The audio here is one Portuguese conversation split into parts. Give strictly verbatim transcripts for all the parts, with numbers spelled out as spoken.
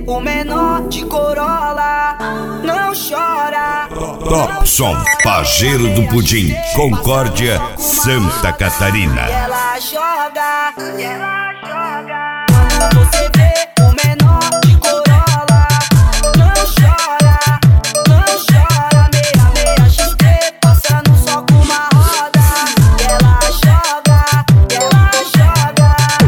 o menor de Corolla não chora. Top Som, Pajeiro do Pudim, Concórdia, Santa Catarina. E ela joga, e ela joga. Quando você vê o menor de Corolla não chora, não chora. Meia, meia X T, passando só com uma roda. E ela joga, e ela joga.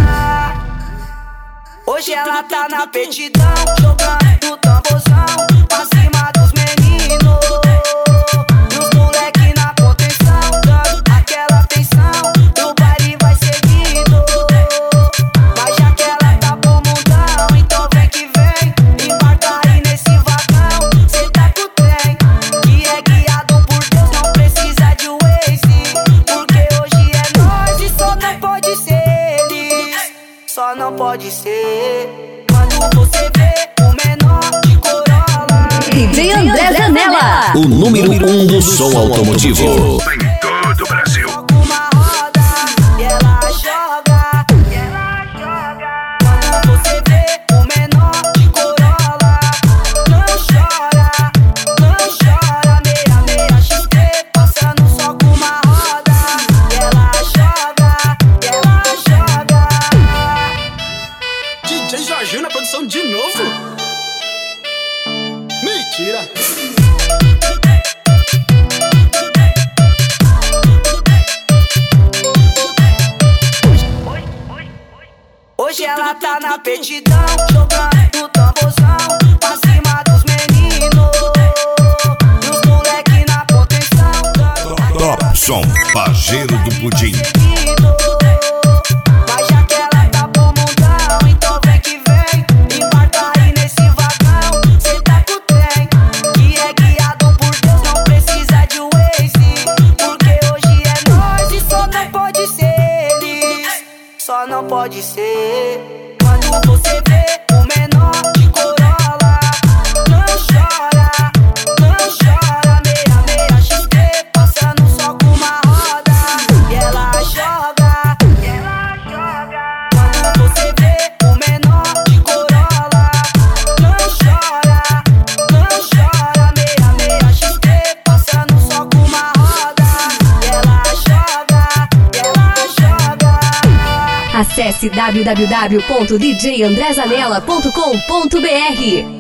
Hoje ela tá na petidão, jogando o tamborzão pra cima dos meninos. E os moleque na contenção, dando aquela atenção. O baile vai seguindo. Mas já que ela tá pro mundão, então vem que vem. Embarca aí nesse vagão, cê tá com o trem que é guiado por Deus, não precisa de Waze. Porque hoje é nós e só não pode ser eles. Só não pode ser. Quando você vê o menor de Corolla. D J André Zanella, o número um do som automotivo. Em todo o Brasil. Uma roda, e ela joga, e ela joga. Quando você vê o menor de Corolla não chora, não chora. Meia, meia X T, passando só com uma roda. E ela joga, e ela joga. D J Jorginho na produção de novo? Mentira! Hoje ela tá na petidão, jogando o tamborzão pra cima dos meninos. E os moleque na contenção, dando Top Som, Pajeiro do Pudim. mas já que ela tá pro mundão, então vem que vem. Embarca aí nesse vagão, cê tá com o trem que é guiado por Deus, não precisa de Waze. Porque hoje é nós e só não pode ser eles. Só não pode ser. Quando você vê o menor de Corolla não chora, não chora. Meia, meia X T, passando só com uma roda. E ela joga, e ela joga. Quando você vê o menor de Corolla não chora, não chora. Meia, meia X T, passando só com uma roda. E ela joga, e ela joga. acesse w w w ponto d j andré zanella ponto com ponto b r.